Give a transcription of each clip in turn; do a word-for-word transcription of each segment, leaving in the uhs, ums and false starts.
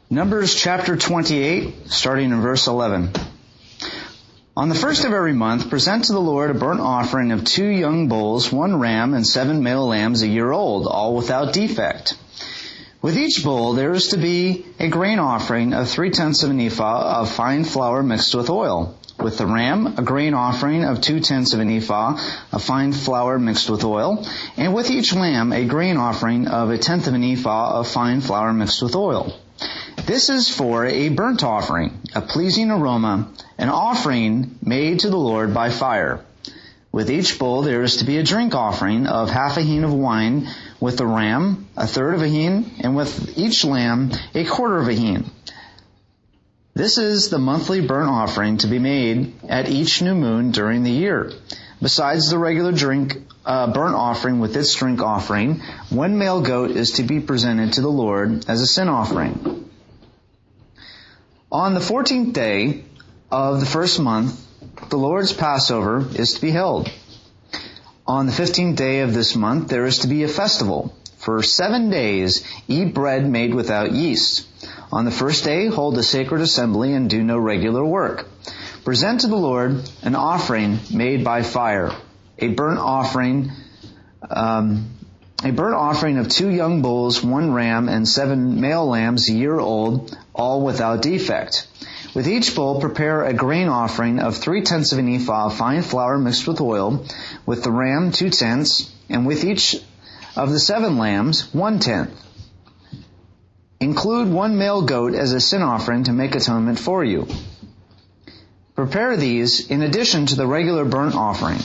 Numbers chapter twenty-eight, starting in verse eleven. On the first of every month, present to the Lord a burnt offering of two young bulls, one ram, and seven male lambs a year old, all without defect. With each bull there is to be a grain offering of three-tenths of an ephah of fine flour mixed with oil. With the ram, a grain offering of two-tenths of an ephah of fine flour mixed with oil. And with each lamb, a grain offering of a tenth of an ephah of fine flour mixed with oil. This is for a burnt offering, a pleasing aroma, an offering made to the Lord by fire. With each bull there is to be a drink offering of half a hin of wine, with the ram a third of a hin, and with each lamb a quarter of a hin. This is the monthly burnt offering to be made at each new moon during the year. Besides the regular drink uh, burnt offering with its drink offering, one male goat is to be presented to the Lord as a sin offering. On the fourteenth day of the first month, the Lord's Passover is to be held. On the fifteenth day of this month, there is to be a festival. For seven days, eat bread made without yeast. On the first day, hold a sacred assembly and do no regular work. Present to the Lord an offering made by fire, a burnt offering, um, a burnt offering of two young bulls, one ram, and seven male lambs a year old, all without defect. With each bull, prepare a grain offering of three-tenths of an ephah of fine flour mixed with oil. With the ram, two-tenths, and with each of the seven lambs, one-tenth. Include one male goat as a sin offering to make atonement for you. Prepare these in addition to the regular burnt offering.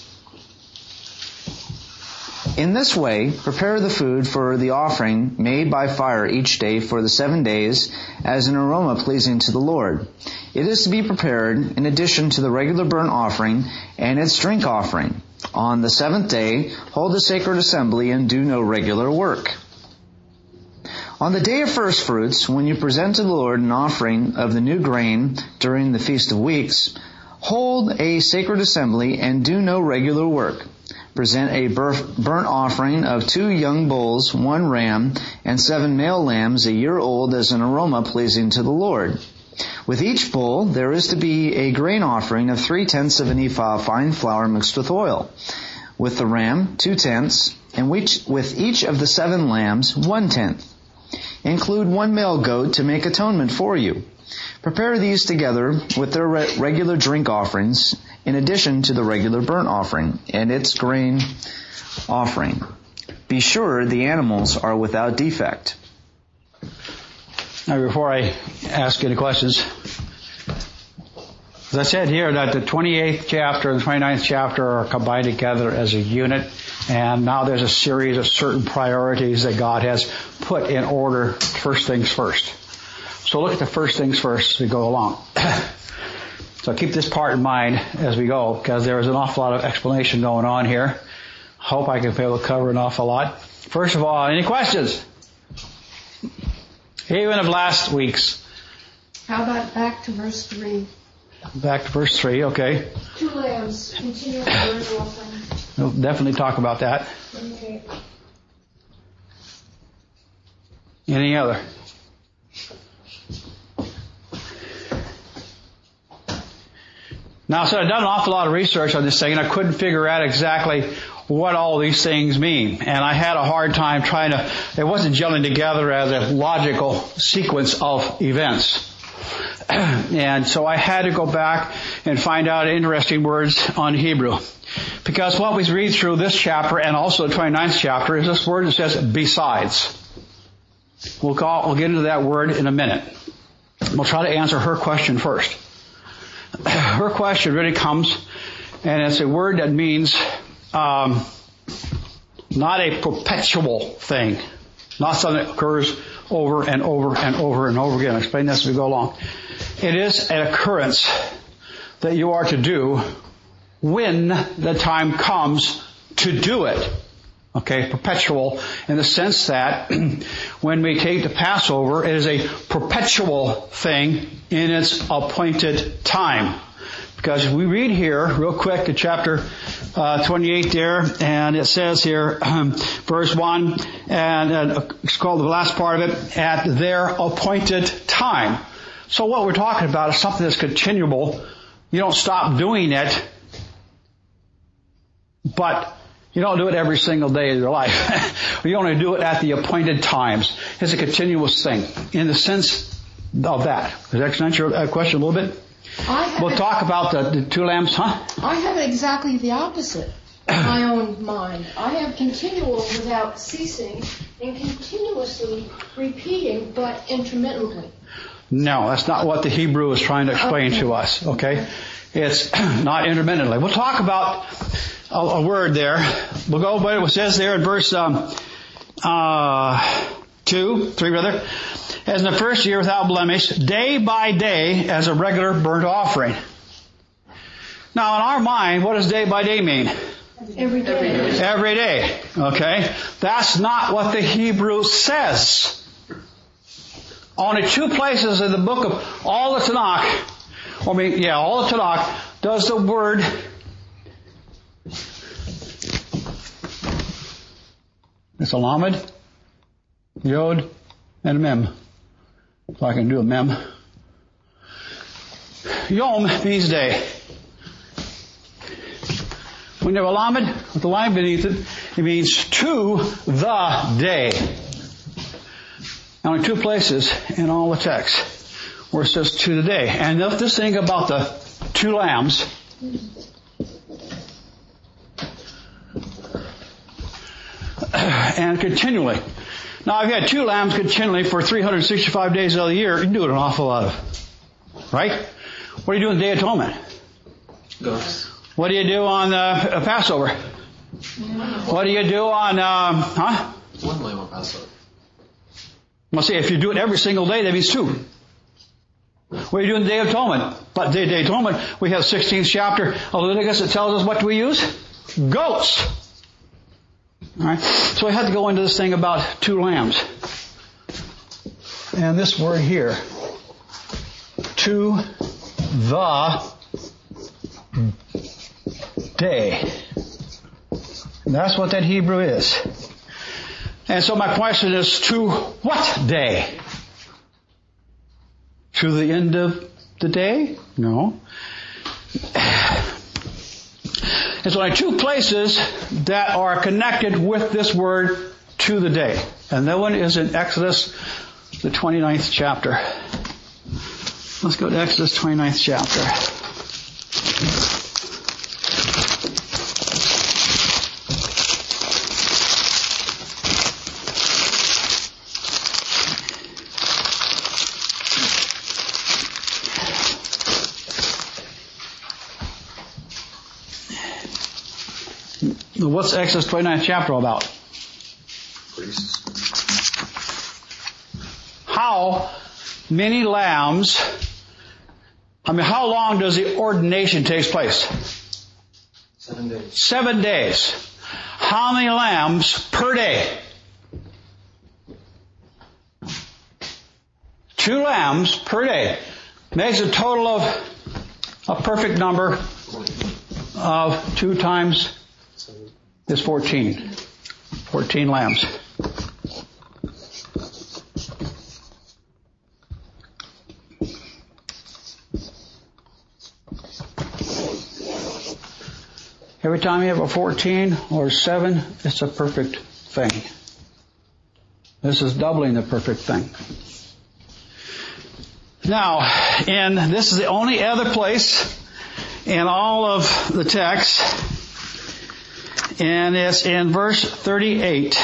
In this way, prepare the food for the offering made by fire each day for the seven days as an aroma pleasing to the Lord. It is to be prepared in addition to the regular burnt offering and its drink offering. On the seventh day, hold a sacred assembly and do no regular work. On the day of first fruits, when you present to the Lord an offering of the new grain during the Feast of Weeks, hold a sacred assembly and do no regular work. Present a burnt offering of two young bulls, one ram, and seven male lambs a year old as an aroma pleasing to the Lord. With each bull there is to be a grain offering of three-tenths of an ephah of fine flour mixed with oil. With the ram, two-tenths, and with each of the seven lambs, one-tenth. Include one male goat to make atonement for you. Prepare these together with their re- regular drink offerings, in addition to the regular burnt offering and its grain offering. Be sure the animals are without defect. Now, before I ask any questions, as I said here, that the twenty-eighth chapter and the twenty-ninth chapter are combined together as a unit, and now there's a series of certain priorities that God has put in order, first things first. So look at the first things first as we go along. So keep this part in mind as we go, because there is an awful lot of explanation going on here. Hope I can be able to cover an awful lot. First of all, any questions? Even of last week's. How about back to verse three? Back to verse three, okay. Two lambs, continue the burnt offering. We'll definitely talk about that. Okay. Any other? Now, so I've done an awful lot of research on this thing, and I couldn't figure out exactly what all these things mean. And I had a hard time trying to, it wasn't gelling together as a logical sequence of events. And so I had to go back and find out interesting words on Hebrew. Because what we read through this chapter and also the twenty-ninth chapter is this word that says besides. We'll, call, we'll get into that word in a minute. We'll try to answer her question first. Her question really comes, and it's a word that means um, not a perpetual thing, not something that occurs over and over and over and over again. I'll explain this as we go along. It is an occurrence that you are to do when the time comes to do it. Okay, perpetual in the sense that when we take the Passover, it is a perpetual thing in its appointed time. Because we read here, real quick, in chapter uh, twenty-eight there, and it says here, um, verse one, and uh, it's called the last part of it, at their appointed time. So what we're talking about is something that's continual. You don't stop doing it, but you don't do it every single day of your life. You only do it at the appointed times. It's a continuous thing in the sense of that. Does that answer your question a little bit? I have We'll talk about the, the two lambs, huh? I have exactly the opposite in my own mind. I have continual without ceasing and continuously repeating, but intermittently. No, that's not what the Hebrew is trying to explain Okay. to us, okay? It's not intermittently. We'll talk about a, a word there. We'll go by what it says there in verse um, uh, two, three rather. As in the first year without blemish, day by day as a regular burnt offering. Now in our mind, what does day by day mean? Every day. Every day. Okay? That's not what the Hebrew says. Only two places in the book of all the Tanakh, I mean, yeah, all the Tanakh, does the word it's a Lamed, Yod, and a Mem. If I can do a Mem. Yom means day. When you have a Lamed with the line beneath it, it means to the day. Only two places in all the text where it says to the day. And this thing about the two lambs, and continually. Now, if you had two lambs continually for three hundred sixty-five days of the year, you can do it an awful lot of. Right? What do you do on the Day of Atonement? Goats. What do you do on uh, Passover? What do you do on, um, huh? One lamb on Passover. Well, see, if you do it every single day, that means two. What do you do on the Day of Atonement? But the Day of Atonement, we have the sixteenth chapter of Leviticus that tells us what do we use? Goats. Alright, so we had to go into this thing about two lambs. And this word here, to the day. And that's what that Hebrew is. And so my question is, to what day? To the end of the day? No. There's only two places that are connected with this word, to the day. And that one is in Exodus, the twenty-ninth chapter. Let's go to Exodus twenty-ninth chapter. What's Exodus twenty-ninth chapter all about? Priests. How many lambs, I mean, how long does the ordination take place? Seven days. Seven days. How many lambs per day? Two lambs per day. Makes a total of a perfect number of two times is fourteen. Fourteen lambs. Every time you have a fourteen or seven, it's a perfect thing. This is doubling the perfect thing. Now, and this is the only other place in all of the text, and it's in verse thirty-eight.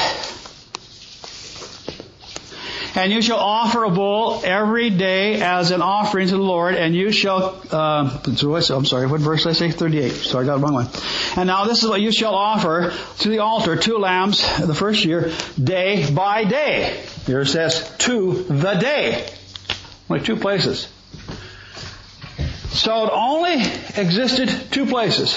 And you shall offer a bull every day as an offering to the Lord, and you shall, uh, I'm sorry, what verse did I say? thirty-eight. So I got the wrong one. And now this is what you shall offer to the altar, two lambs the first year, day by day. Here it says, to the day. Only two places. So it only existed two places.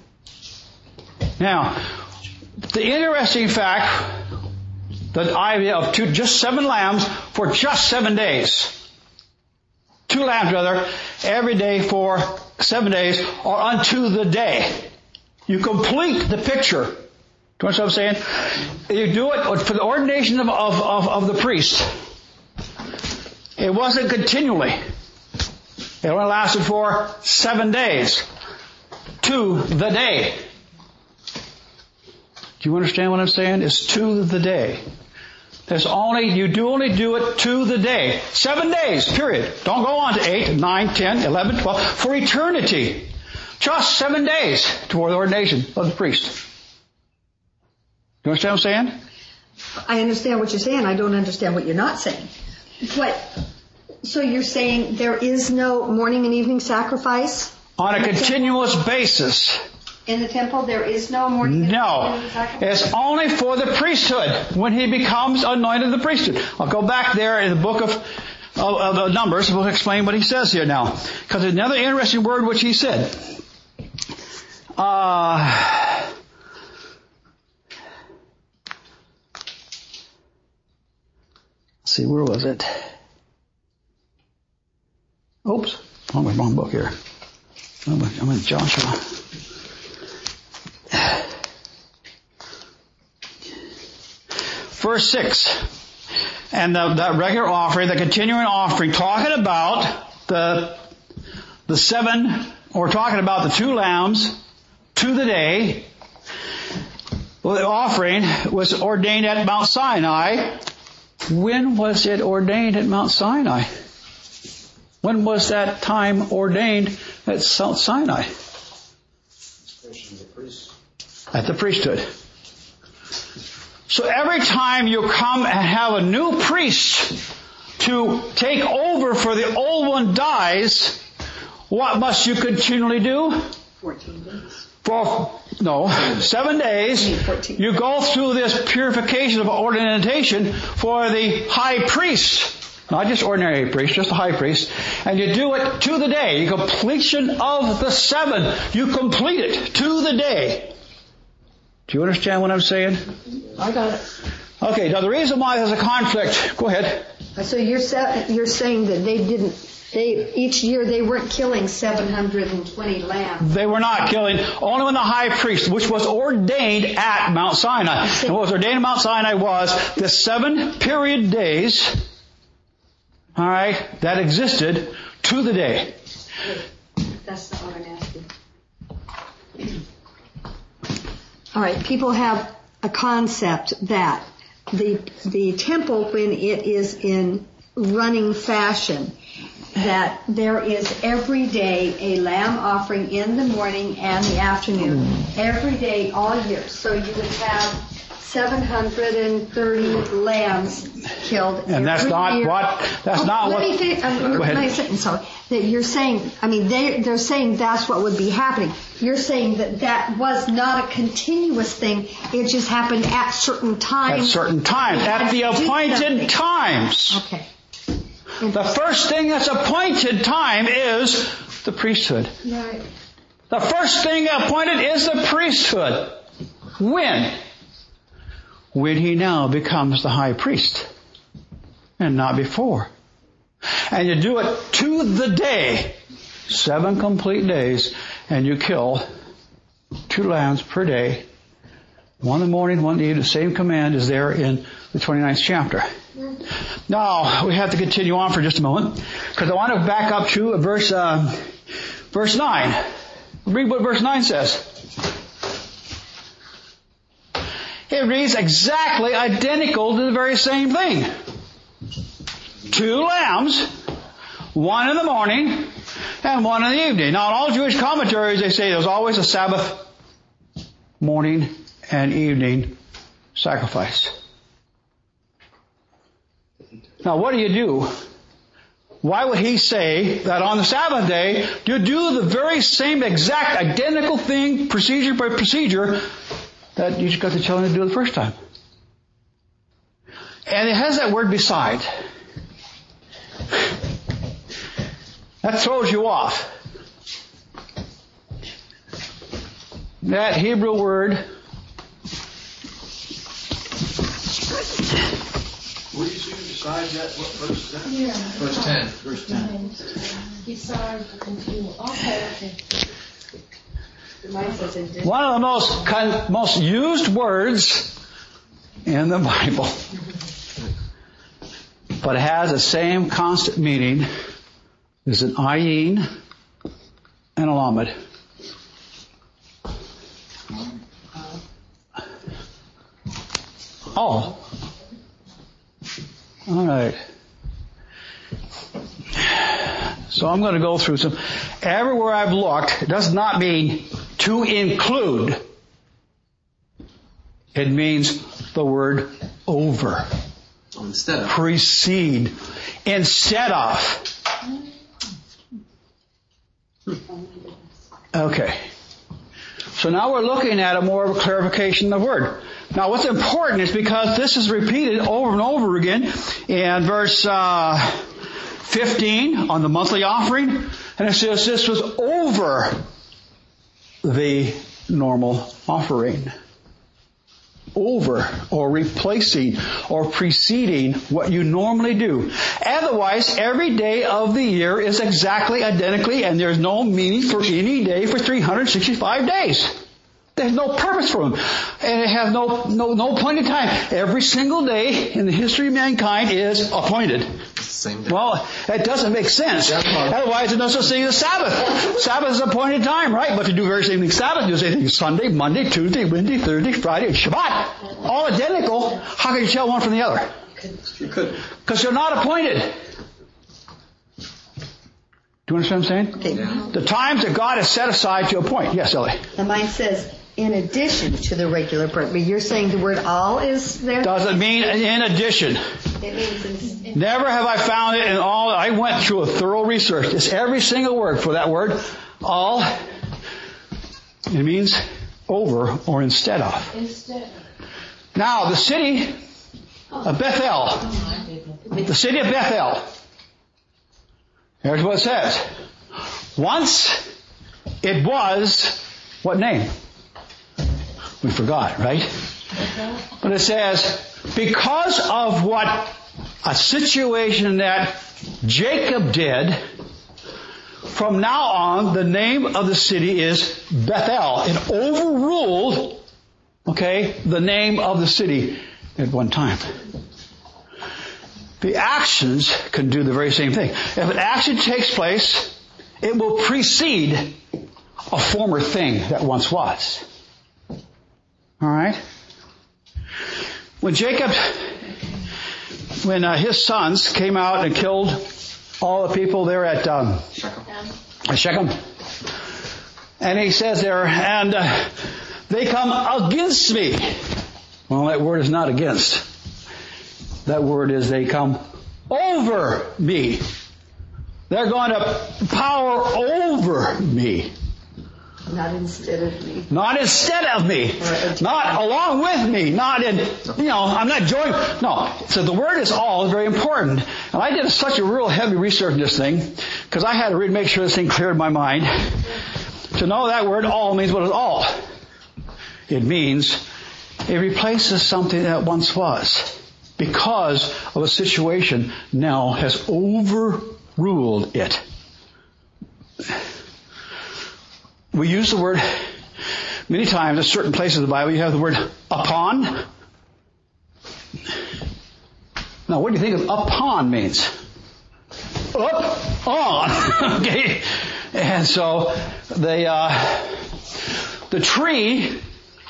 Now, the interesting fact, the idea of two, just seven lambs for just seven days. two lambs rather, every day for seven days, or unto the day. You complete the picture. Do you understand what I'm saying? You do it for the ordination of, of, of, of the priest. It wasn't continually. It only lasted for seven days. To the day. Do you understand what I'm saying? It's to the day. There's only, you do only do it to the day. Seven days, period. Don't go on to eight, nine, ten, eleven, twelve. For eternity. Just seven days toward the ordination of the priest. Do you understand what I'm saying? I understand what you're saying. I don't understand what you're not saying. What? So you're saying there is no morning and evening sacrifice? On a continuous basis. In the temple, there is no morning and No. evening sacrifice? It's only for the priesthood when he becomes anointed the priesthood. I'll go back there in the book of, of, of Numbers. We'll explain what he says here now. Because there's another interesting word which he said. Uh, let's see, where was it? Oops. I'm in the wrong book here. I'm in, I'm in Joshua. Verse six. And the, the regular offering, the continuing offering, talking about the, the seven, or talking about the two lambs to the day. Well, the offering was ordained at Mount Sinai. When was it ordained at Mount Sinai? When was that time ordained at Mount Sinai? At the priesthood. So every time you come and have a new priest to take over for the old one dies, what must you continually do? Fourteen days. For, no, seven days. You go through this purification of ordination for the high priest. Not just ordinary priest, just the high priest. And you do it to the day. Completion of the seven. You complete it to the day. Do you understand what I'm saying? I got it. Okay, now the reason why there's a conflict, go ahead. So you're sa- you're saying that they didn't, they each year they weren't killing seven hundred twenty lambs. They were not killing, only when the high priest, which was ordained at Mount Sinai. And what was ordained at Mount Sinai was the seven period days, alright, that existed to the day. That's not what I'm asking. All right, people have a concept that the the temple, when it is in running fashion, that there is every day a lamb offering in the morning and the afternoon, every day, all year. So you would have seven hundred thirty lambs killed. And that's not year. what, that's oh, not let what... Me finish, um, Go ahead. my sentence, sorry. That you're saying, I mean, they, they're saying that's what would be happening. You're saying that that was not a continuous thing. It just happened at certain times. At certain times. At the appointed times. Okay. The first thing that's appointed time is the priesthood. Right. The first thing appointed is the priesthood. When? When he now becomes the high priest. And not before. And you do it to the day. Seven complete days. And you kill two lambs per day. One in the morning, one in the evening. The same command is there in the twenty-ninth chapter. Now, we have to continue on for just a moment. Because I want to back up to verse, uh, verse nine. Read what verse nine says. It reads exactly identical to the very same thing. Two lambs, one in the morning and one in the evening. Now in all Jewish commentaries they say there's always a Sabbath morning and evening sacrifice. Now what do you do? Why would he say that on the Sabbath day you do the very same exact identical thing, procedure by procedure, that you just got the children to do the first time? And it has that word beside. That throws you off. That Hebrew word What do you see beside that? What verse is that? Yeah. Verse ten. Verse ten. Besides the continual. Okay, okay. Mine says it. One of the most con- most used words in the Bible, but it has the same constant meaning as an ayin and a lamed. Oh. All right. So I'm going to go through some. Everywhere I've looked, it does not mean to include. It means the word over. Instead of. Precede. Instead of. Okay. So now we're looking at a more of a clarification of the word. Now what's important is because this is repeated over and over again in verse uh, fifteen on the monthly offering, and it says this was over the normal offering. Over or replacing or preceding what you normally do. Otherwise, every day of the year is exactly identically, and there's no meaning for any day for three hundred sixty-five days. There's no purpose for them. And it has no, no, no point in time. Every single day in the history of mankind is appointed. Same day. Well, that doesn't make sense. Otherwise, there's no such thing as Sabbath. Sabbath is appointed time, right? But to do the very same thing Sabbath, you say Sunday, Monday, Tuesday, Wednesday, Thursday, Friday, and Shabbat. All identical. How can you tell one from the other? You could. Because they're not appointed. Do you understand what I'm saying? Okay. Yeah. The times that God has set aside to appoint. Yes, Ellie. And mine says, in addition to the regular prayer. But you're saying the word all is there? Doesn't mean in addition. It means in, Never have I found it in all. I went through a thorough research. It's every single word for that word. All. It means over or instead of. Instead. Now, the city of Bethel. The city of Bethel. Here's what it says. Once it was, what name? We forgot, right? But it says, because of what a situation that Jacob did, from now on, the name of the city is Bethel. It overruled, okay, the name of the city at one time. The actions can do the very same thing. If an action takes place, it will precede a former thing that once was. All right? When Jacob, when uh, his sons came out and killed all the people there at um, Shechem. at Shechem, and he says there, and uh, they come against me. Well, that word is not against. That word is they come over me. They're going to power over me. not instead of me. Not instead of me. Not along with me. Not in, you know, I'm not joining. No. So the word is all is very important. And I did such a real heavy research in this thing because I had to really make sure this thing cleared my mind. To know that word all means what is all. It means it replaces something that once was. Because of a situation now has overruled it. We use the word many times in certain places in the Bible. You have the word upon. Now, what do you think of upon means? Up, on. Okay, and so the uh, the tree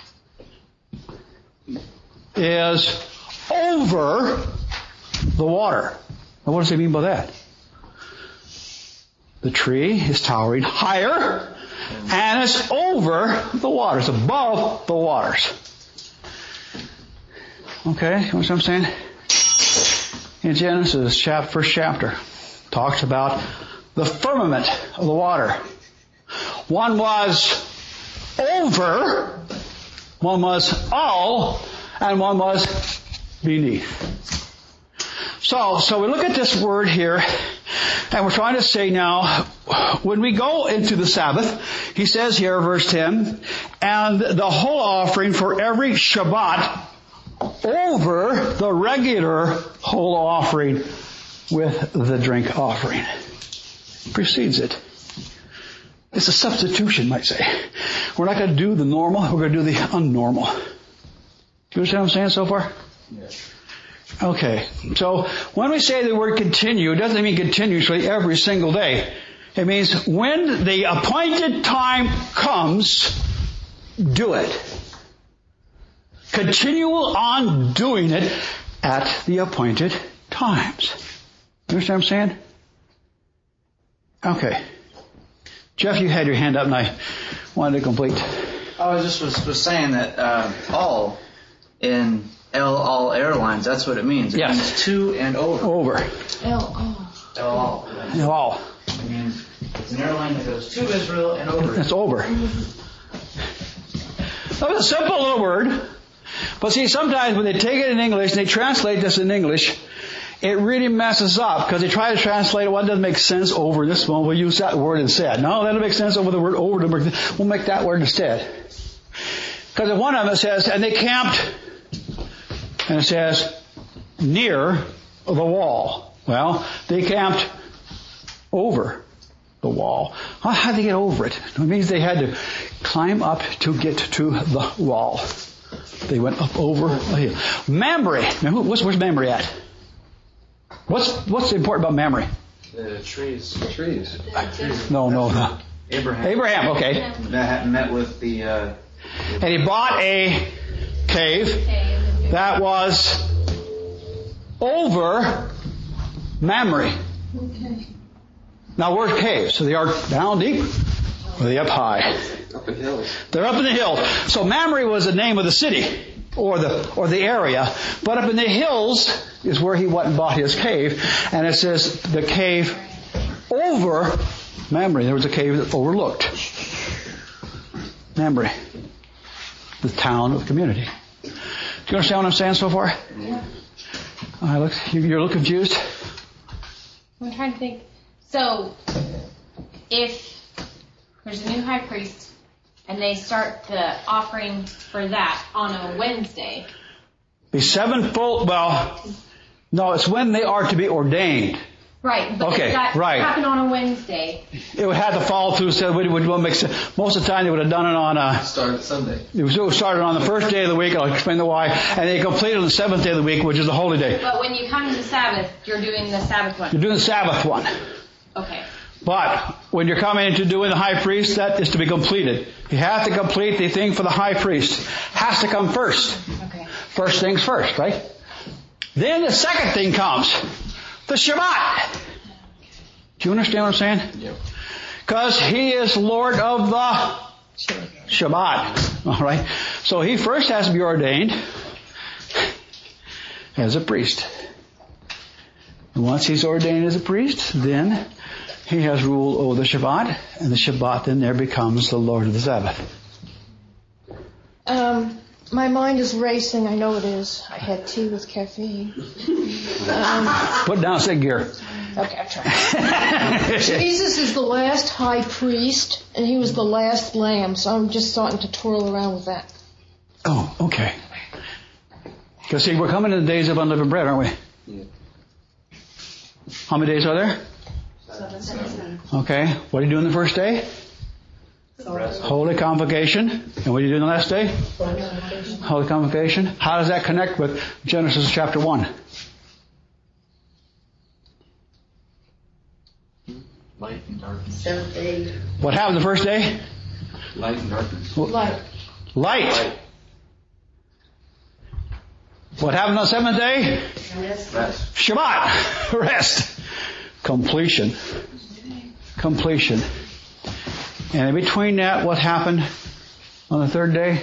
is over the water. Now, what does it mean by that? The tree is towering higher. And it's over the waters, above the waters. Okay, you know what I'm saying? In Genesis, chapter, first chapter, talks about the firmament of the water. One was over, one was all, and one was beneath. So, so we look at this word here, and we're trying to say now, when we go into the Sabbath, he says here, verse ten, and the whole offering for every Shabbat over the regular whole offering with the drink offering. Precedes it. It's a substitution, might say. We're not going to do the normal, we're going to do the unnormal. Do you understand what I'm saying so far? Yes. Okay. So when we say the word continue, it doesn't mean continuously every single day. It means when the appointed time comes, do it. Continue on doing it at the appointed times. You understand what I'm saying? Okay. Jeff, you had your hand up and I wanted to complete. I was just was, was saying that uh, all in El All Airlines, that's what it means. It Yes. means to and over. Over. L O. El All. El All. It means it's an airline that goes to Israel and over. It's over. That was a simple little word. But see, sometimes when they take it in English and they translate this in English, it really messes up because they try to translate it. What doesn't make sense over this one? We'll use that word instead. No, that'll make sense over the word over. We'll make that word instead. Because in one of them it says, and they camped, and it says, near the wall. Well, they camped over the wall. How did they get over it? It means they had to climb up to get to the wall. They went up over a hill. Mamre. Now, what's, where's Mamre at? What's what's important about Mamre? The trees. Trees. No, no, no. Abraham. Abraham, okay. That met with the... Uh, And he bought a cave that was over Mamre. Okay. Now, where's caves? So they are down deep or are they up high? Up in hills. They're up in the hills. So Mamre was the name of the city or the or the area. But up in the hills is where he went and bought his cave. And it says the cave over Mamre. There was a cave that overlooked Mamre, the town of community. Do you understand what I'm saying so far? Yeah. I look, you're a little confused? I'm trying to think. So, if there's a new high priest and they start the offering for that on a Wednesday. Be seven full, well, no, it's when they are to be ordained. Right, but Okay, if that right. happened on a Wednesday. It would have to follow through, so it would, would make sense. Most of the time they would have done it on a, Started Sunday. it was it was started on the first day of the week, I'll explain the why, and they completed on the seventh day of the week, which is the holy day. But when you come to Sabbath, you're doing the Sabbath one. You're doing the Sabbath one. Okay. But when you're coming into doing the high priest, that is to be completed. You have to complete the thing for the high priest. Has to come first. Okay. First things first, right? Then the second thing comes. The Shabbat. Do you understand what I'm saying? Yep. Because he is Lord of the Shabbat. All right. So he first has to be ordained as a priest. And once he's ordained as a priest, then he has rule over the Shabbat, and the Shabbat then there becomes the Lord of the Sabbath. Um, my mind is racing. I know it is. I had tea with caffeine. Um, Put down sig gear. okay, I'll try. Jesus is the last high priest, and he was the last lamb, so I'm just starting to twirl around with that. Oh, okay. Because see, we're coming to the days of unleavened bread, aren't we? Yeah. How many days are there? Okay. What do you do on the first day? Holy Convocation. And what do you do on the last day? Holy Convocation. How does that connect with Genesis chapter one? Light and darkness. Seventh day. What happened the first day? Light and darkness. Light. Light. What happened on the seventh day? Rest. Shabbat. Rest. Completion. Completion. And in between that, what happened on the third day?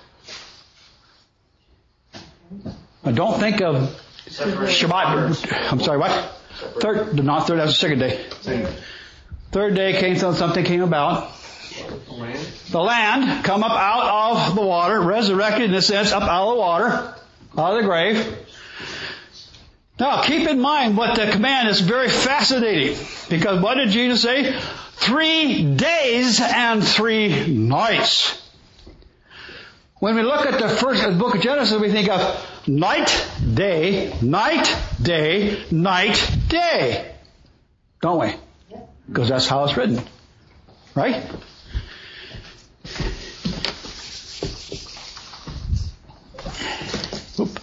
Now don't think of Shabbat. I'm sorry, what? Third, not third, that's the second day. Third day came, something came about. The land come up out of the water, resurrected in a sense, up out of the water, out of the grave. Now keep in mind what the command is very fascinating. Because what did Jesus say? Three days and three nights. When we look at the first book of Genesis, we think of night, day, night, day, night, day. Don't we? Because that's how it's written. Right? Oop.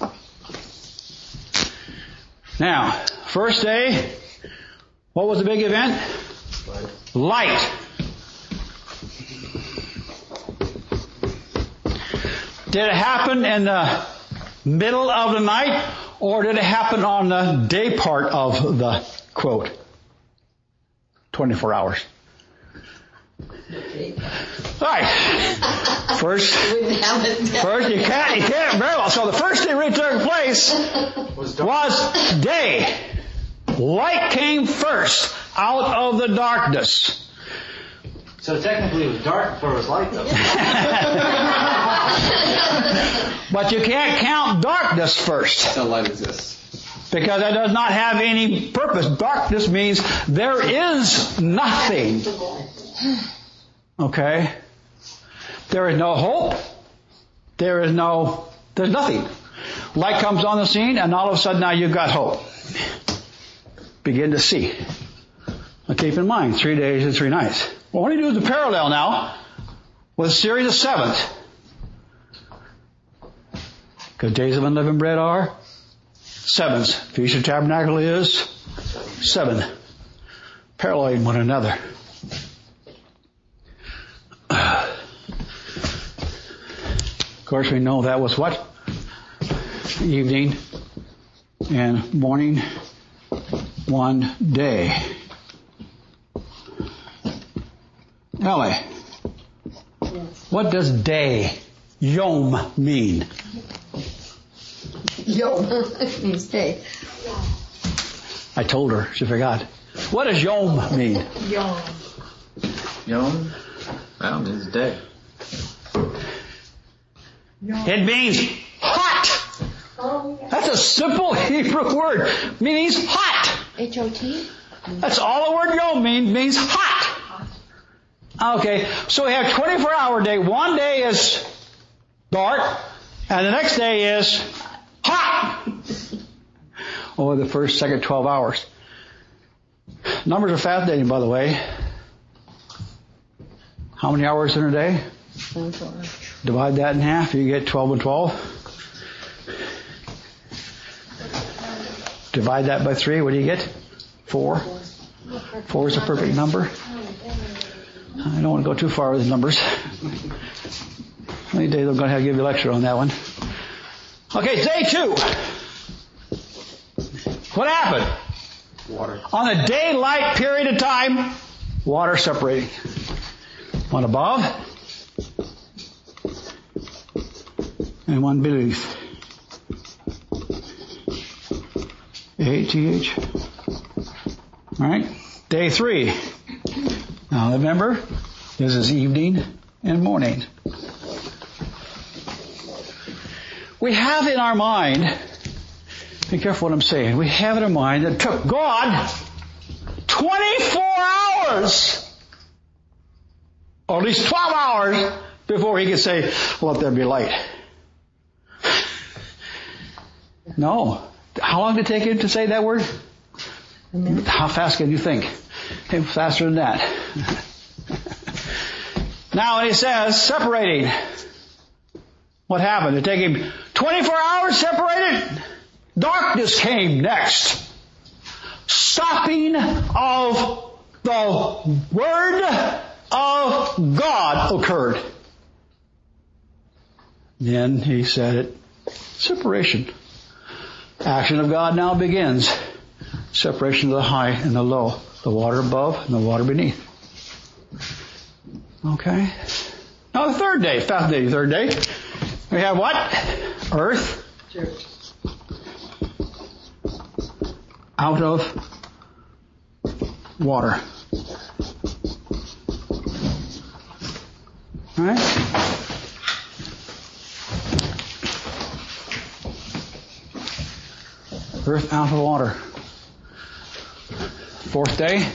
Now, first day, what was the big event? Light. Did it happen in the middle of the night, or did it happen on the day part of the quote? twenty-four hours. All right. First, first you can't, you can't very well. So the first thing that took place was day. Light came first out of the darkness. So technically it was dark before it was light, though. But you can't count darkness first. Until light exists. Because that does not have any purpose. Darkness means there is nothing. Okay? There is no hope. There is no, there's nothing. Light comes on the scene and all of a sudden now you've got hope. Begin to see. Now keep in mind, three days and three nights. Well, what do you do with the parallel now with a series of sevens? Because days of unleavened bread are sevens. Feast of Tabernacle is seven. Paralleling one another. Of course, we know that was what? Evening and morning, one day. Ellie, what does day, yom, mean? Yom means day. I told her, she forgot. What does yom mean? Yom. Yom? Well, it means day. It means hot. That's a simple Hebrew word. It means hot. H O T? That's all the word yom means, means hot. Okay, so we have twenty-four hour day. One day is dark, and the next day is hot. Or the first, second twelve hours. Numbers are fascinating, by the way. How many hours in a day? Divide that in half, you get twelve and twelve. Divide that by three, what do you get? Four. Four is a perfect number. I don't want to go too far with the numbers. Any day I'm going to have to give you a lecture on that one. Okay, day two. What happened? Water. On a daylight period of time, water separating. One above and one beneath. A T H. Alright? Day three. Now remember, this is evening and morning. We have in our mind, be careful what I'm saying, we have in our mind that it took God twenty-four hours, or at least twelve hours, before He could say, let there be light. No. How long did it take Him to say that word? A minute. How fast can you think? Hey, faster than that. Now when He says separating, what happened? It took Him twenty-four hours separated. Darkness came next. Stopping of the Word of God occurred. Then He said it. Separation. Action of God now begins. Separation of the high and the low. The water above and the water beneath. Okay. Now the third day, fascinating third day. We have what? Earth. Out of water. Alright? Earth out of water. Fourth day.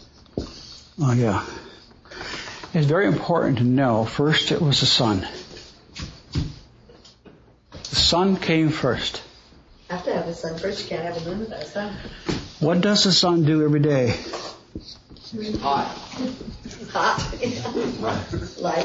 Oh yeah. It's very important to know, first it was the sun. sun came first. Have to have a sun first. You can't have a moon without a sun. What does the sun do every day? Hot. Hot. Light.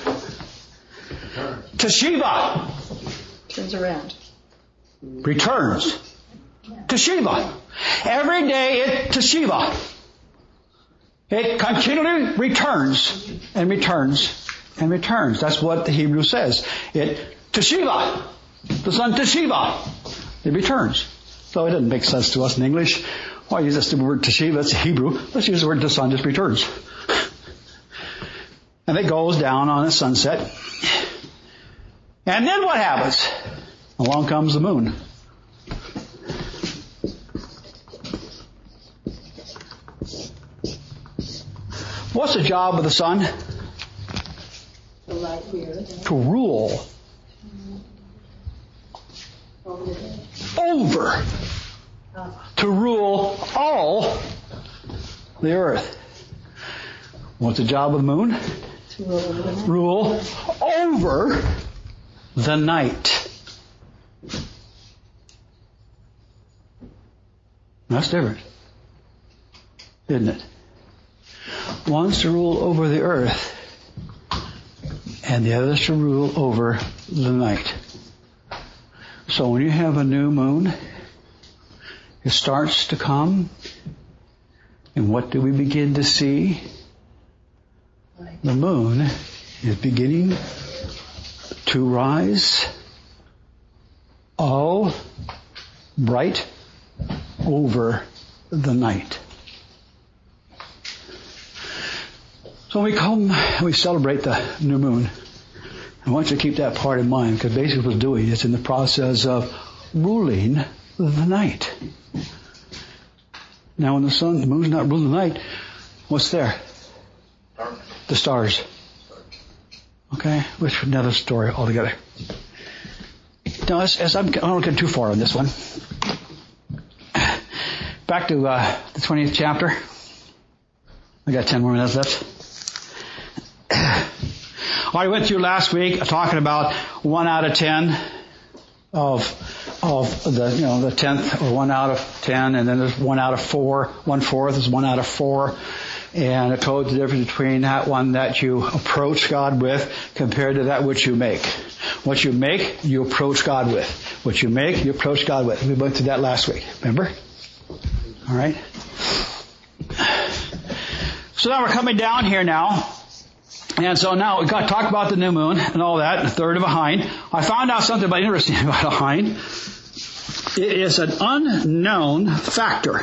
Teshiva. Turns around. Returns. Teshiva. Every day it Teshiva. It continually returns and returns and returns. That's what the Hebrew says. It Teshiva. The sun Teshiva. It returns. So it doesn't make sense to us in English. Why use this the word Teshiva? It's Hebrew. Let's use the word the sun just returns. And it goes down on its sunset. And then what happens? Along comes the moon. What's the job of the sun? The light here. To rule over. To rule all the earth. What's the job of the moon? To rule over the night. Rule over the night. That's different, isn't it? One's to rule over the earth, and the other's to rule over the night. So when you have a new moon, it starts to come, and what do we begin to see? The moon is beginning to rise all bright over the night. So when we come and we celebrate the new moon, I want you to keep that part in mind, because basically what it's doing is in the process of ruling the night. Now when the sun, the moon's not ruling the night, what's there? The stars. Okay? Which is another story altogether. Now, as, as I'm, I don't get too far on this one. Back to uh, the twentieth chapter. I got ten more minutes left. I went through last week talking about one out of ten of of the you know the tenth, or one out of ten, and then there's one out of four. One fourth is one out of four. And I told the difference between that one that you approach God with compared to that which you make. What you make, you approach God with. What you make, you approach God with. We went through that last week. Remember? All right. So now we're coming down here now. And so now we've got to talk about the new moon and all that, the third of a hind. I found out something about interesting about a hind. It is an unknown factor.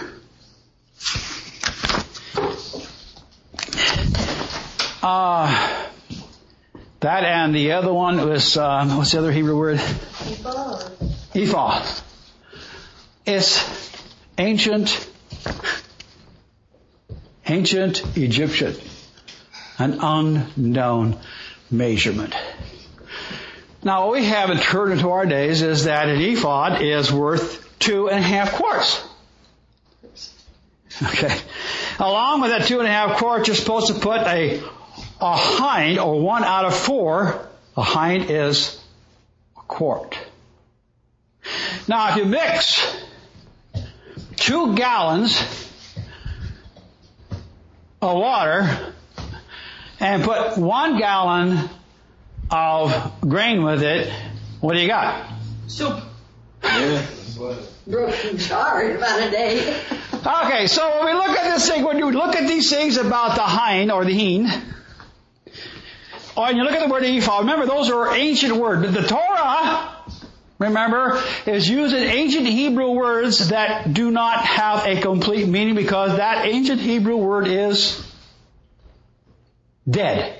Uh, that and the other one was, uh, what's the other Hebrew word? Ephah. Ephah. It's ancient, ancient Egyptian. An unknown measurement. Now what we have turned into our days is that an ephod is worth two and a half quarts. Okay. Along with that two and a half quarts, you're supposed to put a a hind, or one out of four. A hind is a quart. Now if you mix two gallons of water and put one gallon of grain with it, what do you got? Soup. Yeah. Broken jar in about a day. Okay, so when we look at this thing, when you look at these things about the hind or the heen, or when you look at the word ephah, remember those are ancient words. The Torah, remember, is using ancient Hebrew words that do not have a complete meaning, because that ancient Hebrew word is dead.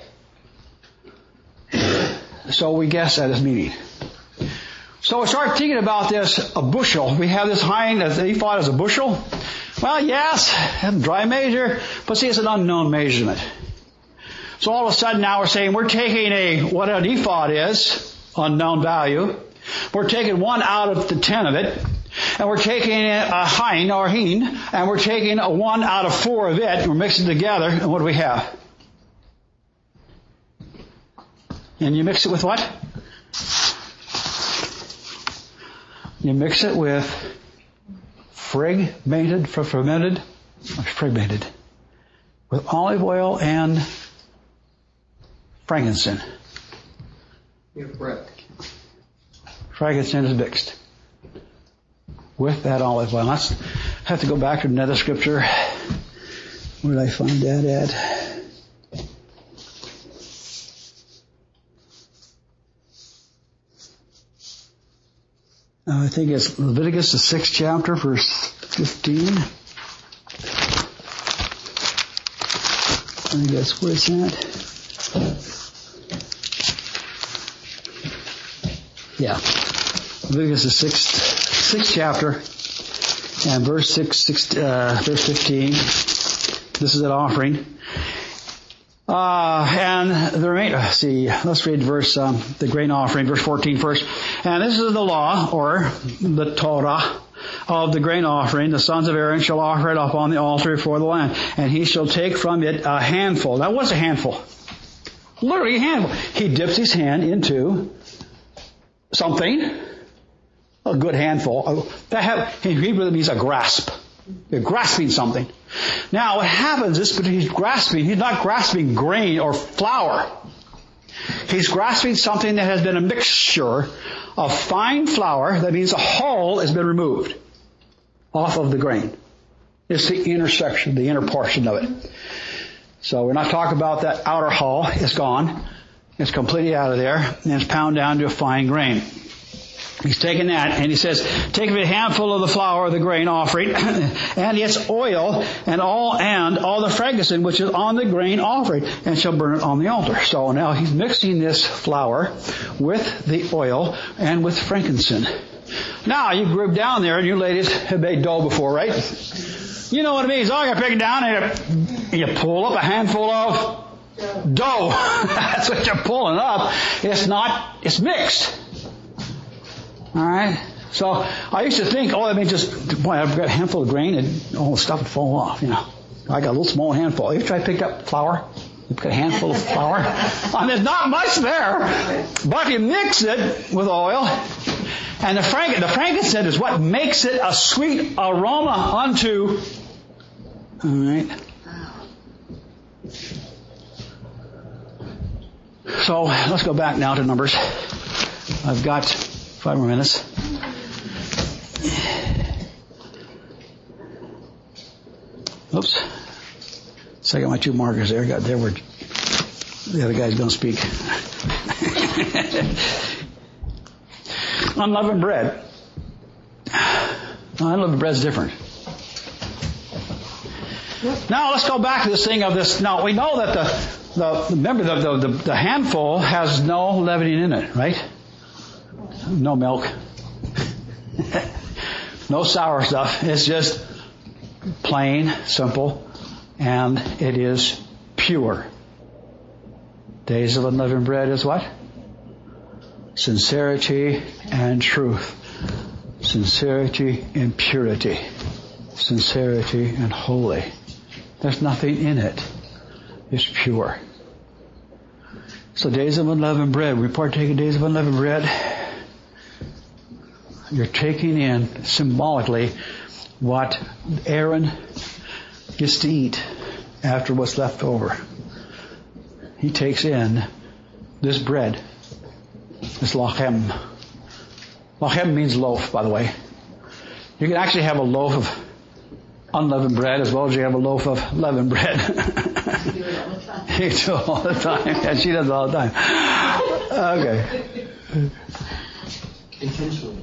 So we guess at its meaning. So we start thinking about this, a bushel. We have this hind, the ephod as a bushel. Well, yes, dry measure, but see, it's an unknown measurement. So all of a sudden now we're saying we're taking a, what an ephod is, unknown value. We're taking one out of the ten of it, and we're taking a hind or heen, and we're taking a one out of four of it, and we're mixing it together, and what do we have? And you mix it with what? You mix it with fragmented, fermented, or fragmented, with olive oil and frankincense. You're correct. Frankincense is mixed with that olive oil. Let's have to go back to another scripture. Where did I find that at? Uh, I think it's Leviticus, the sixth chapter, verse fifteen. I think that's where it's at. Yeah. Leviticus, the sixth, sixth chapter, and verse six, six uh, verse fifteen. This is an offering. Uh, and the remainder, uh, see, let's read verse, um, the grain offering, verse fourteen first. And this is the law, or the Torah, of the grain offering. The sons of Aaron shall offer it upon the altar before the Lamb. And he shall take from it a handful. Now what's a handful? Literally a handful. He dips his hand into something, a good handful. That have, in Hebrew that means a grasp. You're grasping something. Now what happens is, but he's grasping, he's not grasping grain or flour. He's grasping something that has been a mixture of fine flour. That means a hull has been removed off of the grain. It's the inner section, the inner portion of it. So we're not talking about that outer hull. It's gone. It's completely out of there, and it's pounded down to a fine grain. He's taken that, and he says, take a handful of the flour of the grain offering, and its oil, and all, and all the frankincense which is on the grain offering, and shall burn it on the altar. So now he's mixing this flour with the oil and with frankincense. Now you group down there, and you ladies have made dough before, right? You know what it means. Oh, you pick it down, and you pull up a handful of dough. That's what you're pulling up. It's not, it's mixed. Alright? So, I used to think, oh, that means just, boy, I've got a handful of grain and all the stuff would fall off, you know. I got a little small handful. You try to pick up flour? You pick a handful of flour? And there's not much there. But you mix it with oil. And the frank, the frankincense is what makes it a sweet aroma unto, alright? So, let's go back now to Numbers. I've got five more minutes. Oops. So I got my two markers there. I got there where the other guy's going to speak. Unleavened bread. Unleavened bread's different. Now let's go back to this thing of this. Now we know that the, the remember the, the, the, the handful has no leavening in it, right? No milk. No sour stuff. It's just plain, simple, and it is pure. Days of unleavened bread is what? Sincerity and truth. Sincerity and purity. Sincerity and holy. There's nothing in it. It's pure. So days of unleavened bread. We partake of days of unleavened bread. You're taking in symbolically what Aaron gets to eat after what's left over. He takes in this bread, this lachem. Lachem means loaf, by the way. You can actually have a loaf of unleavened bread as well as you have a loaf of leavened bread. You do it all the time. You do it all the time. Yeah, she does it all the time. Okay. Intentionally.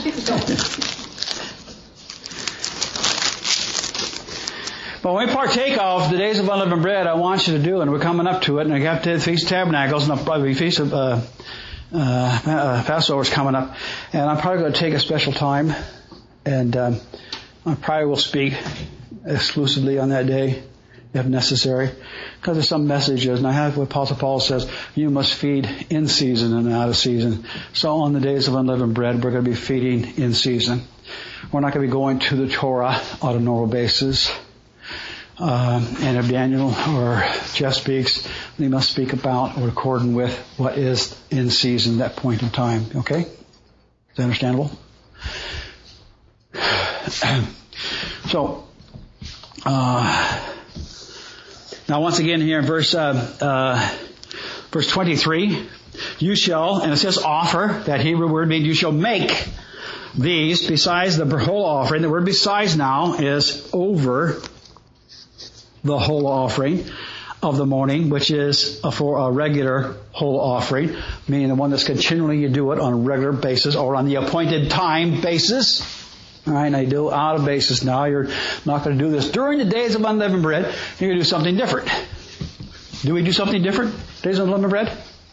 But when we partake of the days of unleavened bread, I want you to do, and we're coming up to it, and I got the Feast of Tabernacles, and probably the Feast of uh, uh, uh, Passover's coming up, and I'm probably going to take a special time, and um, I probably will speak exclusively on that day, if necessary, because there's some messages, and I have what Apostle Paul says, you must feed in season and out of season. So on the days of unleavened bread, we're going to be feeding in season. We're not going to be going to the Torah on a normal basis. Um, and if Daniel or Jeff speaks, they must speak about or according with what is in season at that point in time. Okay? Is that understandable? So, uh, now once again here in verse, uh, uh, verse twenty-three, you shall, and it says offer, that Hebrew word means you shall make these besides the whole offering. The word besides now is over the whole offering of the morning, which is for a regular whole offering, meaning the one that's continually you do it on a regular basis or on the appointed time basis. All right, now you do out of basis now. You're not going to do this during the days of unleavened bread. You're going to do something different. Do we do something different? Days of unleavened bread?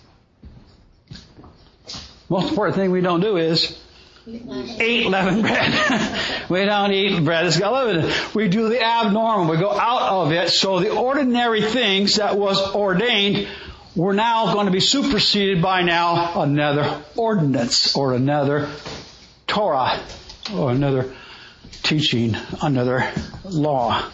Most important thing we don't do is eat leavened bread. We don't eat bread that's got leaven. We do the abnormal. We go out of it. So the ordinary things that was ordained were now going to be superseded by now another ordinance or another Torah or another teaching, another law.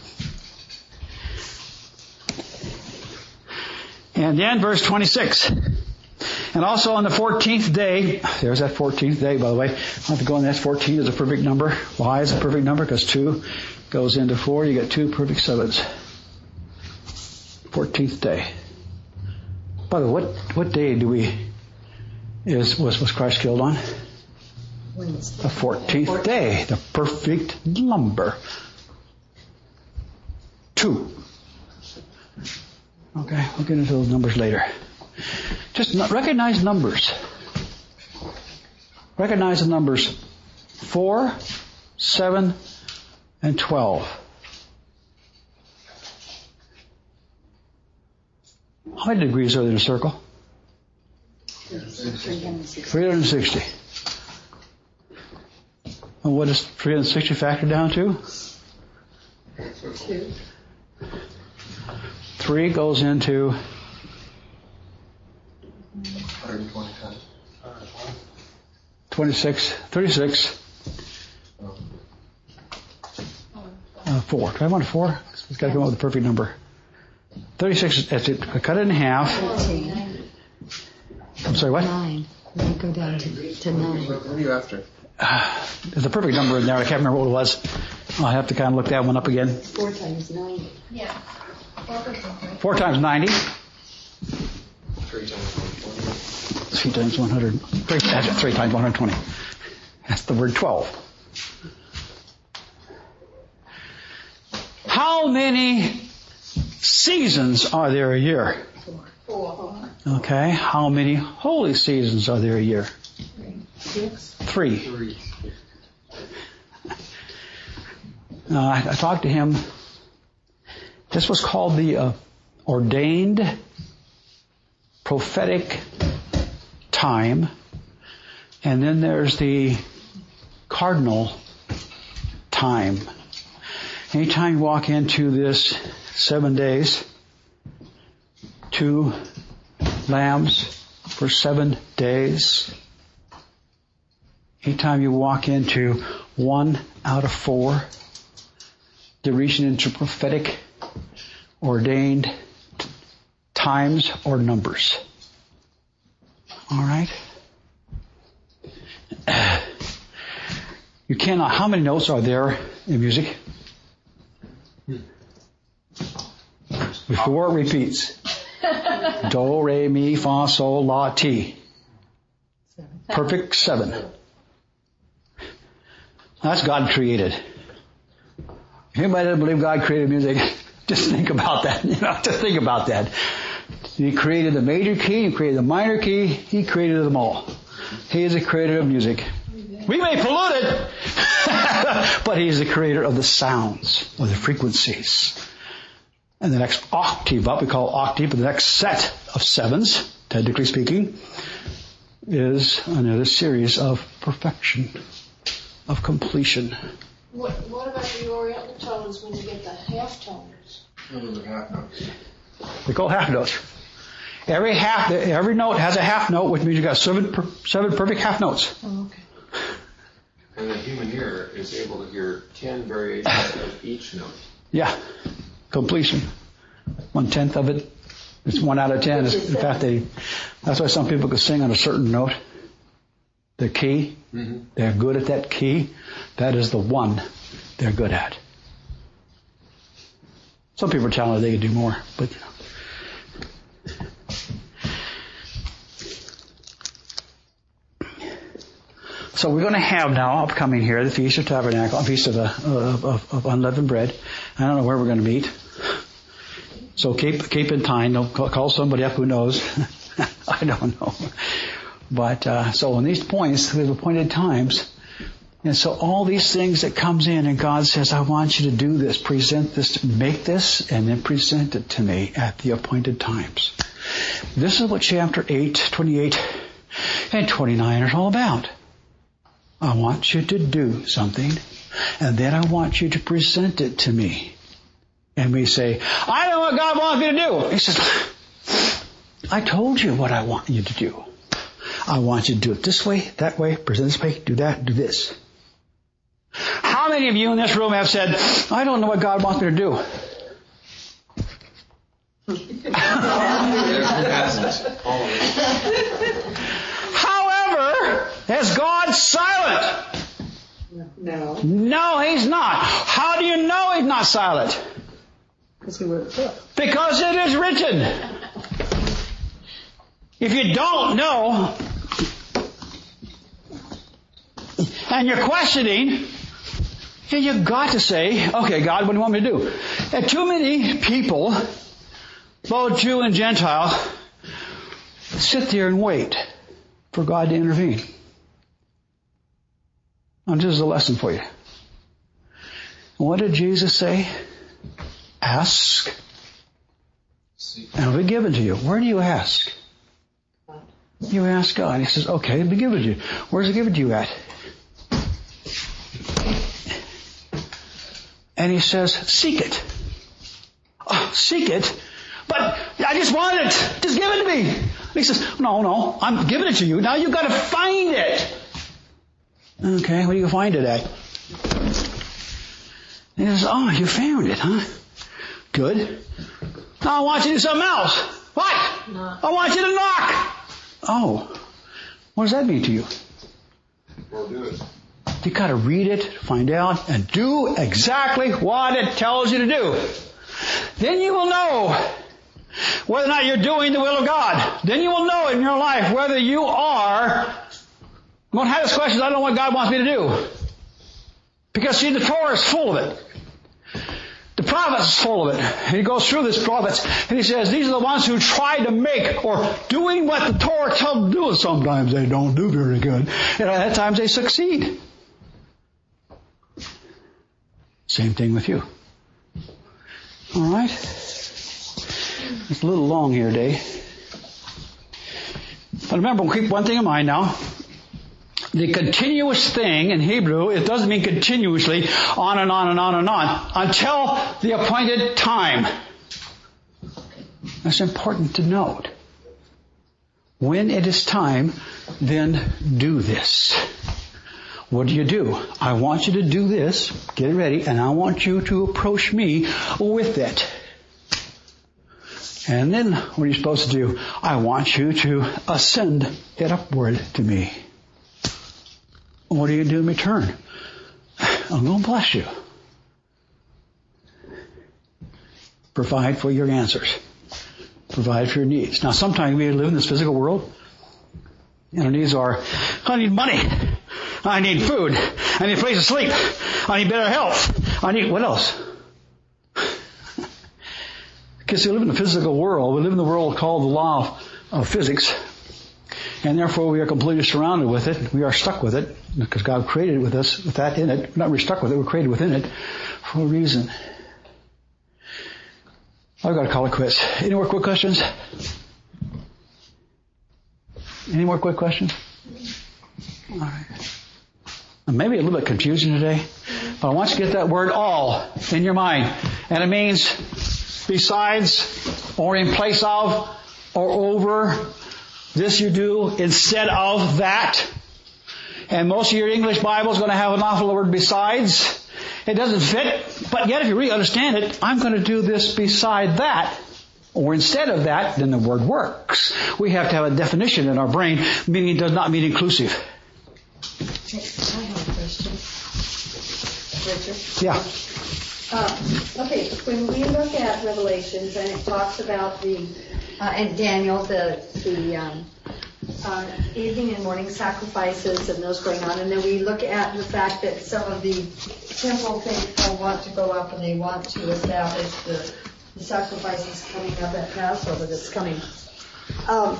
And then verse twenty-six. And also on the fourteenth day, there's that fourteenth day, by the way. I have to go on that. fourteen is a perfect number. Why is it a perfect number? Because two goes into four. You get two perfect sevens. fourteenth day. By the way, what, what day do we, is, was, was Christ killed on? The fourteenth day. The perfect number. Two. Okay, we'll get into those numbers later. Just recognize numbers. Recognize the numbers four, seven, and twelve. How many degrees are there in a circle? three hundred sixty. And what does three hundred sixty factor down to? Two. Three goes into twenty-six, thirty-six, uh, four. Do I want a four? It's got to come up with a perfect number. thirty-six, that's it. I cut it in half. I'm sorry, what? Nine. Then go down to, to nine. What are you after? Uh, there's a perfect number in there. I can't remember what it was. I'll have to kind of look that one up again. Four times ninety. Yeah. Four times ninety. Three times one twenty. Three times one hundred. Three, that's it, three times one hundred twenty. That's the word twelve. How many seasons are there a year? Four. Okay. How many holy seasons are there a year? Six. Three. Three. Uh, I, I talked to him. This was called the uh, ordained prophetic time. And then there's the cardinal time. Anytime you walk into this seven days, two lambs for seven days. Anytime you walk into one out of four, they're reaching into prophetic, ordained t- times or numbers. All right? You cannot, how many notes are there in music? Before it repeats. Do, re, mi, fa, sol, la, ti. Perfect seven. That's God created. If anybody doesn't believe God created music, just think about that. You know, just think about that. He created the major key, He created the minor key, He created them all. He is the creator of music. We may pollute it, but He is the creator of the sounds, of the frequencies. And the next octave up, we call it octave, but the next set of sevens, technically speaking, is another series of perfection, of completion. What, what about the Oriental tones when you get the half tones? Those are half notes. They call half notes. Every half, every note has a half note, which means you got seven, per, seven perfect half notes. Oh, okay. And the human ear is able to hear ten variations of each note. Yeah, completion. One tenth of it. It's one out of ten. In fact, they, that's why some people can sing on a certain note. the key. Mm-hmm. They're good at that key. That is the one they're good at. Some people are telling me they can do more, but so we're going to have now upcoming here the Feast of Tabernacle, Feast of, the, of, of, of Unleavened Bread. I don't know where we're going to meet, so keep keep in time. Don't call, call somebody up who knows. I don't know, but uh, so on these points, we have appointed times. And so all these things that comes in and God says, I want you to do this, present this, make this, and then present it to me at the appointed times. This is what chapter eight, twenty-eight, and twenty-nine are all about. I want you to do something, and then I want you to present it to me. And we say, I know what God wants me to do. He says, I told you what I want you to do. I want you to do it this way, that way, present this way, do that, do this. How many of you in this room have said, I don't know what God wants me to do? However, is God silent? No. No, He's not. How do you know He's not silent? Because He wrote the book. Because it is written. If you don't know, and you're questioning, then you've got to say, okay, God, what do you want me to do? And too many people, both Jew and Gentile, sit there and wait for God to intervene. And this is a lesson for you. What did Jesus say? Ask, and it'll be given to you. Where do you ask? You ask God. He says, okay, it'll be given to you. Where's it given to you at? And He says, seek it. Oh, seek it? But I just want it. Just give it to me. And He says, no, no, I'm giving it to you. Now you've got to find it. Okay, where do you find it at? And He says, oh, you found it, huh? Good. Now I want you to do something else. What? No. I want you to knock. Oh, what does that mean to you? Or do it. You got to read it, find out, and do exactly what it tells you to do. Then you will know whether or not you're doing the will of God. Then you will know in your life whether you are. You won't have this question, I don't know what God wants me to do. Because see, the Torah is full of it. The prophets is full of it. And he goes through this prophets and he says, these are the ones who try to make or doing what the Torah tells them to do. Sometimes they don't do very good. And at times they succeed. Same thing with you. All right? It's a little long here today. But remember, keep one thing in mind now. The continuous thing in Hebrew, it doesn't mean continuously, on and on and on and on, until the appointed time. That's important to note. When it is time, then do this. What do you do? I want you to do this, get it ready, and I want you to approach me with it. And then what are you supposed to do? I want you to ascend it upward to me. What do you do in return? I'm going to bless you. Provide for your answers. Provide for your needs. Now, sometimes we live in this physical world, and our needs are, I need money. I need food. I need a place to sleep. I need better health. I need, what else? Because we live in the physical world. We live in the world called the law of, of physics. And therefore we are completely surrounded with it. We are stuck with it because God created it with us, with that in it. We're not really stuck with it. We're created within it for a reason. I've got to call it quits. Any more quick questions? Any more quick questions? All right. Maybe a little bit confusing today, but I want you to get that word all in your mind. And it means besides, or in place of, or over. This you do instead of that. And most of your English Bible is going to have an awful word besides. It doesn't fit, but yet if you really understand it, I'm going to do this beside that. Or instead of that, then the word works. We have to have a definition in our brain, meaning it does not mean inclusive. Okay, I have a question. Richard? Yeah. Uh, okay, when we look at Revelations and it talks about the, uh, and Daniel, the, the um, uh, evening and morning sacrifices and those going on, and then we look at the fact that some of the temple faithful want to go up and they want to establish the, the sacrifices coming up at Passover that's coming. Um,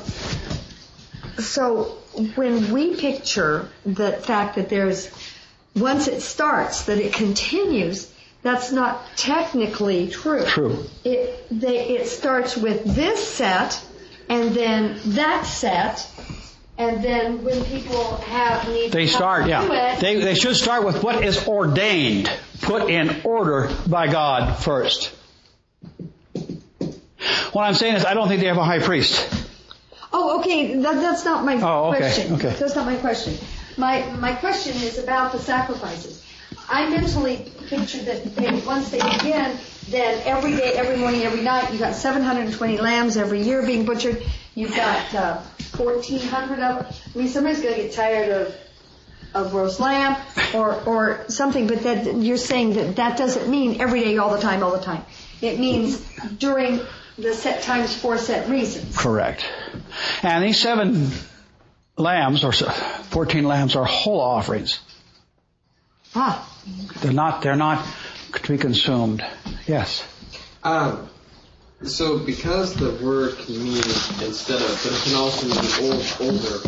so when we picture the fact that there's, once it starts, that it continues, that's not technically true. True. It they it starts with this set, and then that set, and then when people have need They to start, do yeah. it, They they should start with what is ordained, put in order by God first. What I'm saying is, I don't think they have a high priest. Oh, okay. That, that's not my Oh, okay, question. okay. That's not my question. My my question is about the sacrifices. I mentally pictured that they, once they begin, then every day, every morning, every night, you've got seven hundred twenty lambs every year being butchered. You've got uh, fourteen hundred of them. I mean, somebody's going to get tired of of roast lamb or or something. But that you're saying that that doesn't mean every day, all the time, all the time. It means during the set times for set reasons. Correct. And these seven lambs, or fourteen lambs, are whole offerings. Ah. They're not, they're not to be consumed. Yes. Um, so because the word can mean instead of, but it can also mean old, older.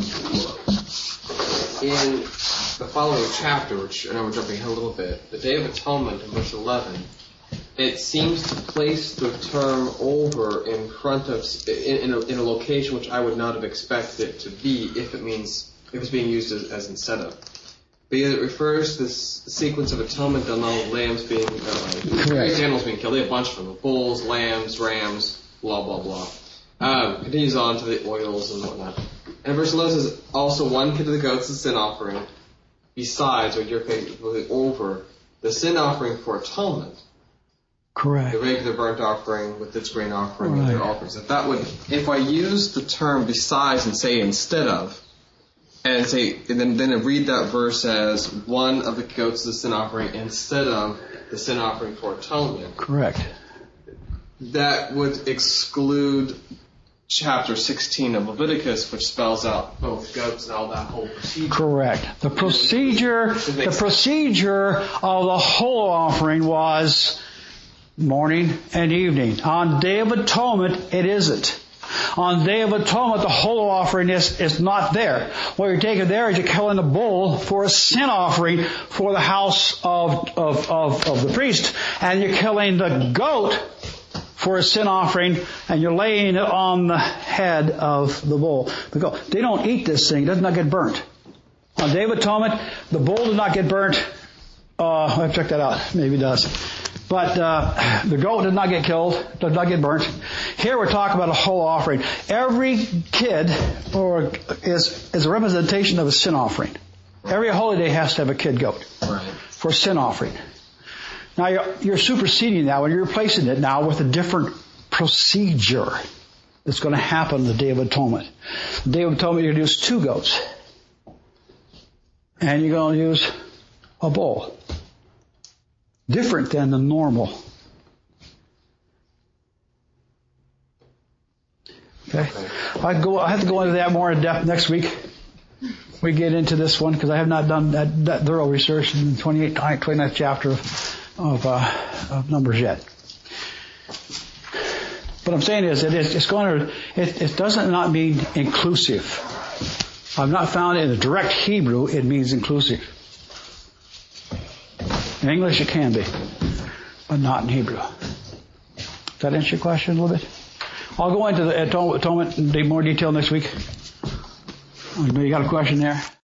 In the following chapter, which I know we're jumping ahead a little bit, the Day of Atonement in verse eleven, it seems to place the term over in front of, in, in, a, in a location which I would not have expected it to be if it means, if it's being used as, as instead of. Because it refers to this sequence of atonement on all lambs being, uh, various animals being killed. They have a bunch of them. Bulls, lambs, rams, blah, blah, blah. Um, continues on to the oils and whatnot. And verse eleven says, also one kid of the goats is a sin offering, besides what you're paying over the sin offering for atonement. Correct. The regular burnt offering with its grain offering Right. and their offerings. If that would, if I use the term besides and say instead of, and say, and then, then I read that verse as one of the goats is the sin offering instead of the sin offering for atonement. Correct. That would exclude chapter sixteen of Leviticus, which spells out both goats and all that whole procedure. Correct. The procedure, the procedure of the whole offering was morning and evening. On Day of Atonement, it isn't. On Day of Atonement, the whole offering is, is not there. What you're taking there is you're killing a bull for a sin offering for the house of, of, of, of the priest. And you're killing the goat for a sin offering, and you're laying it on the head of the bull. The goat. They don't eat this thing. It does not get burnt. On Day of Atonement, the bull does not get burnt. Uh, I have to check that out. Maybe it does. But uh, the goat does not get killed, does not get burnt. Here we're talking about a whole offering. Every kid or is is a representation of a sin offering. Every holy day has to have a kid goat Right. for a sin offering. Now you're, you're superseding that when you're replacing it now with a different procedure that's going to happen on the Day of Atonement. The Day of Atonement, you're going to use two goats, and you're going to use a bull. Different than the normal. Okay. I go. I have to go into that more in depth next week. We get into this one because I have not done that, that thorough research in the twenty-eighth, twenty-ninth chapter of of, uh, of Numbers yet. What I'm saying is, it is it's going to. It, it doesn't not mean inclusive. I've not found in the direct Hebrew it means inclusive. In English it can be, but not in Hebrew. Does that answer your question a little bit? I'll go into the atonement in more detail next week. I know you got a question there.